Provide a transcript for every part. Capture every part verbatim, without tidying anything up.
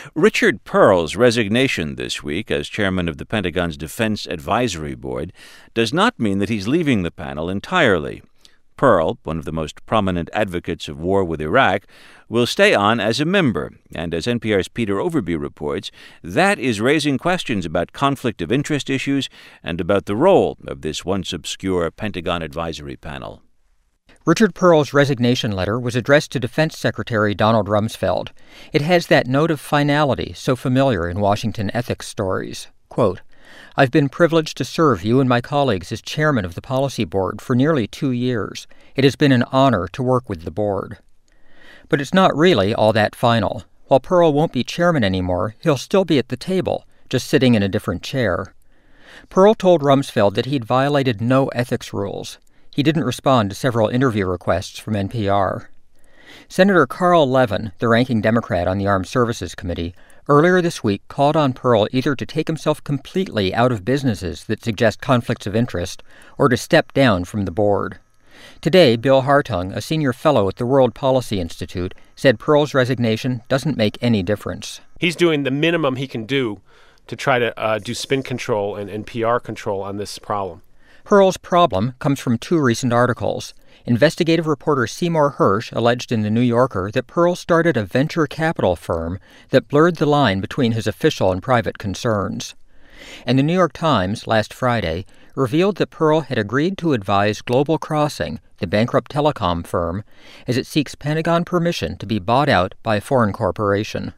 Richard Perle's resignation this week as chairman of the Pentagon's Defense Advisory Board does not mean that he's leaving the panel entirely. Perle, one of the most prominent advocates of war with Iraq, will stay on as a member, and as N P R's Peter Overby reports, that is raising questions about conflict of interest issues and about the role of this once obscure Pentagon advisory panel. Richard Perle's resignation letter was addressed to Defense Secretary Donald Rumsfeld. It has that note of finality so familiar in Washington ethics stories. Quote, "I've been privileged to serve you and my colleagues as chairman of the Policy Board for nearly two years. It has been an honor to work with the board." But it's not really all that final. While Perle won't be chairman anymore, he'll still be at the table, just sitting in a different chair. Perle told Rumsfeld that he'd violated no ethics rules. He didn't respond to several interview requests from N P R. Senator Carl Levin, the ranking Democrat on the Armed Services Committee, earlier this week called on Perle either to take himself completely out of businesses that suggest conflicts of interest or to step down from the board. Today, Bill Hartung, a senior fellow at the World Policy Institute, said Perle's resignation doesn't make any difference. He's doing the minimum he can do to try to uh, do spin control and, and P R control on this problem. Perle's problem comes from two recent articles. Investigative reporter Seymour Hersh alleged in The New Yorker that Perle started a venture capital firm that blurred the line between his official and private concerns. And The New York Times, last Friday, revealed that Perle had agreed to advise Global Crossing, the bankrupt telecom firm, as it seeks Pentagon permission to be bought out by a foreign corporation.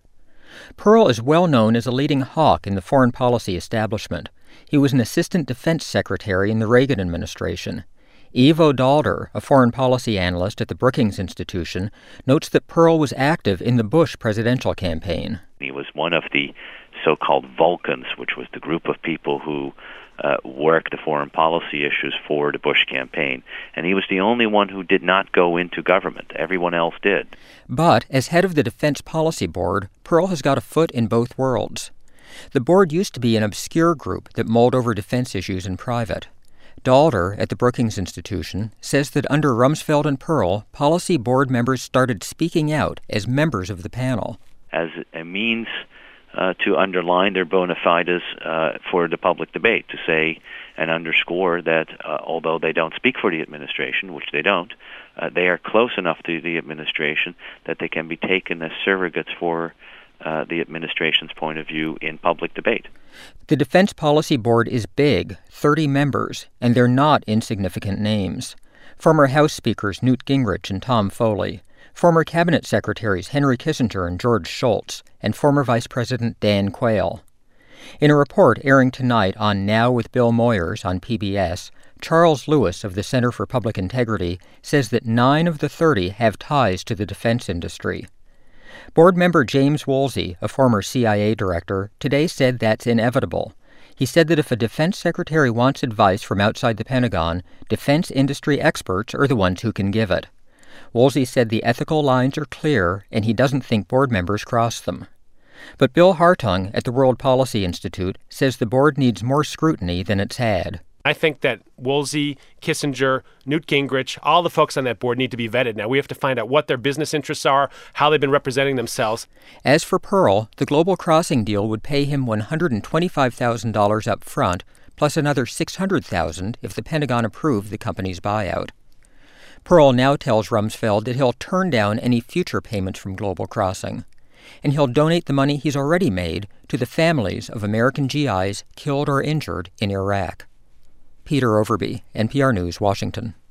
Perle is well known as a leading hawk in the foreign policy establishment. He was an assistant defense secretary in the Reagan administration. Ivo Daalder, a foreign policy analyst at the Brookings Institution, notes that Perle was active in the Bush presidential campaign. He was one of the so-called Vulcans, which was the group of people who uh, worked the foreign policy issues for the Bush campaign. And he was the only one who did not go into government. Everyone else did. But as head of the Defense Policy Board, Perle has got a foot in both worlds. The board used to be an obscure group that mulled over defense issues in private. Daalder at the Brookings Institution says that under Rumsfeld and Perle, policy board members started speaking out as members of the panel. As a means uh, to underline their bona fides uh, for the public debate, to say and underscore that uh, although they don't speak for the administration, which they don't, uh, they are close enough to the administration that they can be taken as surrogates for Uh, the administration's point of view in public debate. The Defense Policy Board is big, thirty members, and they're not insignificant names. Former House Speakers Newt Gingrich and Tom Foley, former Cabinet Secretaries Henry Kissinger and George Shultz, and former Vice President Dan Quayle. In a report airing tonight on Now with Bill Moyers on P B S, Charles Lewis of the Center for Public Integrity says that nine of the thirty have ties to the defense industry. Board member James Woolsey, a former C I A director, today said that's inevitable. He said that if a defense secretary wants advice from outside the Pentagon, defense industry experts are the ones who can give it. Woolsey said the ethical lines are clear, and he doesn't think board members cross them. But Bill Hartung at the World Policy Institute says the board needs more scrutiny than it's had. I think that Woolsey, Kissinger, Newt Gingrich, all the folks on that board need to be vetted. Now, we have to find out what their business interests are, how they've been representing themselves. As for Perle, the Global Crossing deal would pay him one hundred twenty-five thousand dollars up front, plus another six hundred thousand dollars if the Pentagon approved the company's buyout. Perle now tells Rumsfeld that he'll turn down any future payments from Global Crossing, and he'll donate the money he's already made to the families of American G Is killed or injured in Iraq. Peter Overby, N P R News, Washington.